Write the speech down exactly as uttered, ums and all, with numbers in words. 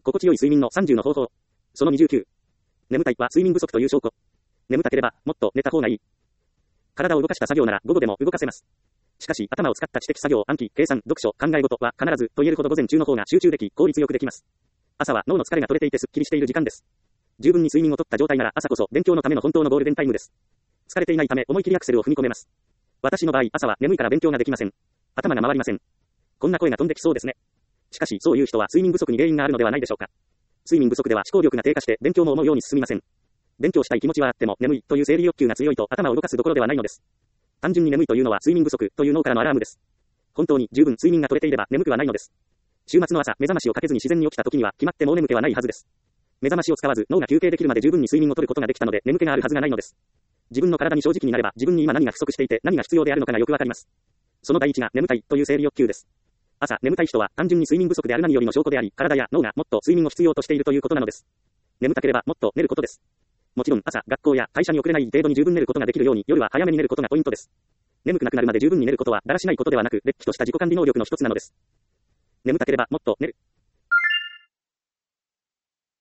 心地よい睡眠のさんじゅうの方法。そのにじゅうきゅう。眠たいは睡眠不足という証拠。眠たければ、もっと寝た方がいい。体を動かした作業なら午後でも動かせます。しかし、頭を使った知的作業、暗記、計算、読書、考え事は必ずと言えるほど午前中の方が集中でき、効率よくできます。朝は脳の疲れが取れていてスッキリしている時間です。十分に睡眠をとった状態なら朝こそ勉強のための本当のゴールデンタイムです。疲れていないため思い切りアクセルを踏み込めます。私の場合、朝は眠いから勉強ができません。頭が回りません。こんな声が飛んできそうですね。しかし、そういう人は睡眠不足に原因があるのではないでしょうか。睡眠不足では思考力が低下して勉強も思うように進みません。勉強したい気持ちはあっても眠いという生理欲求が強いと頭を動かすどころではないのです。単純に眠いというのは睡眠不足という脳からのアラームです。本当に十分睡眠が取れていれば眠くはないのです。週末の朝、目覚ましをかけずに自然に起きた時には決まってもう眠気はないはずです。目覚ましを使わず脳が休憩できるまで十分に睡眠を取ることができたので眠気があるはずがないのです。自分の体に正直になれば自分に今何が不足していて何が必要であるのかがよくわかります。その第一が眠たいという生理欲求です。朝、眠たい人は単純に睡眠不足である何よりの証拠であり、体や脳がもっと睡眠を必要としているということなのです。眠たければもっと寝ることです。もちろん朝、学校や会社に遅れない程度に十分寝ることができるように夜は早めに寝ることがポイントです。眠くなくなるまで十分に寝ることはだらしないことではなく、れっきとした自己管理能力の一つなのです。眠たければもっと寝る。